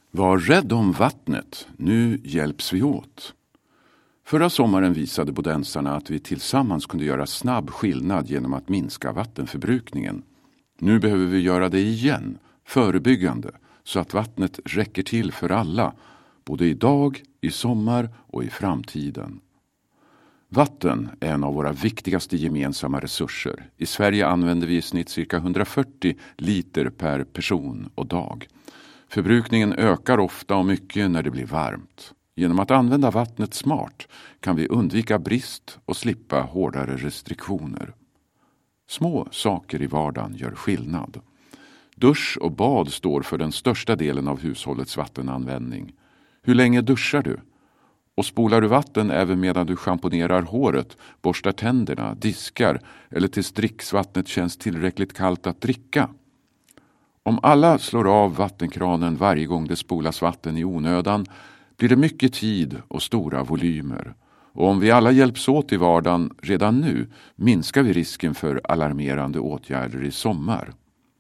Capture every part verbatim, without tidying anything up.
Var rädd om vattnet, nu hjälps vi åt. Förra sommaren visade bodensarna att vi tillsammans kunde göra snabb skillnad genom att minska vattenförbrukningen. Nu behöver vi göra det igen, förebyggande, så att vattnet räcker till för alla, både idag, i sommar och i framtiden. Vatten är en av våra viktigaste gemensamma resurser. I Sverige använder vi i snitt cirka hundrafyrtio liter per person och dag. Förbrukningen ökar ofta och mycket när det blir varmt. Genom att använda vattnet smart kan vi undvika brist och slippa hårdare restriktioner. Små saker i vardagen gör skillnad. Dusch och bad står för den största delen av hushållets vattenanvändning. Hur länge duschar du? Och spolar du vatten även medan du schamponerar håret, borstar tänderna, diskar eller tills dricksvattnet känns tillräckligt kallt att dricka? Om alla slår av vattenkranen varje gång det spolas vatten i onödan blir det mycket tid och stora volymer. Och om vi alla hjälps åt i vardagen redan nu minskar vi risken för alarmerande åtgärder i sommar.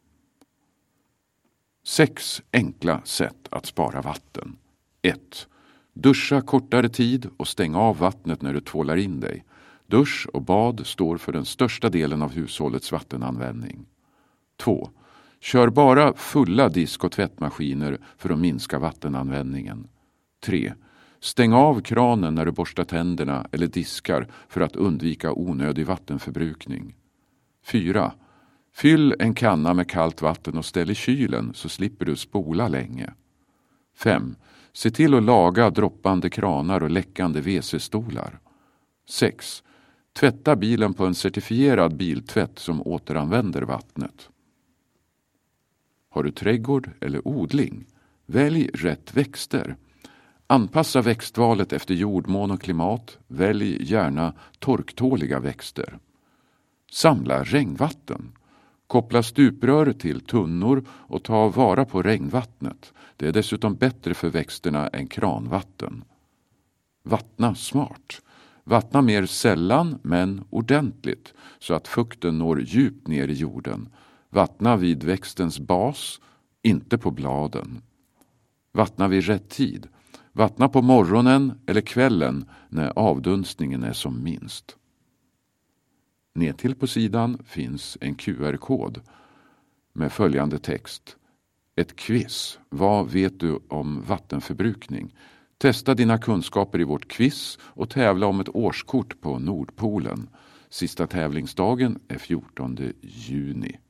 Sex enkla sätt att spara vatten. ett. Duscha kortare tid och stäng av vattnet när du tvålar in dig. Dusch och bad står för den största delen av hushållets vattenanvändning. två. Kör bara fulla disk- och tvättmaskiner för att minska vattenanvändningen. tre. Stäng av kranen när du borstar tänderna eller diskar för att undvika onödig vattenförbrukning. fyra. Fyll en kanna med kallt vatten och ställ i kylen så slipper du spola länge. fem. Se till att laga droppande kranar och läckande W C-stolar. sex. Tvätta bilen på en certifierad biltvätt som återanvänder vattnet. Har du trädgård eller odling? Välj rätt växter. Anpassa växtvalet efter jordmån och klimat. Välj gärna torktåliga växter. Samla regnvatten. Koppla stuprör till tunnor och ta vara på regnvattnet. Det är dessutom bättre för växterna än kranvatten. Vattna smart. Vattna mer sällan men ordentligt så att fukten når djupt ner i jorden. Vattna vid växtens bas, inte på bladen. Vattna vid rätt tid. Vattna på morgonen eller kvällen när avdunstningen är som minst. Nedtill på sidan finns en Q R-kod med följande text. Ett quiz. Vad vet du om vattenförbrukning? Testa dina kunskaper i vårt quiz och tävla om ett årskort på Nordpolen. Sista tävlingsdagen är fjortonde juni.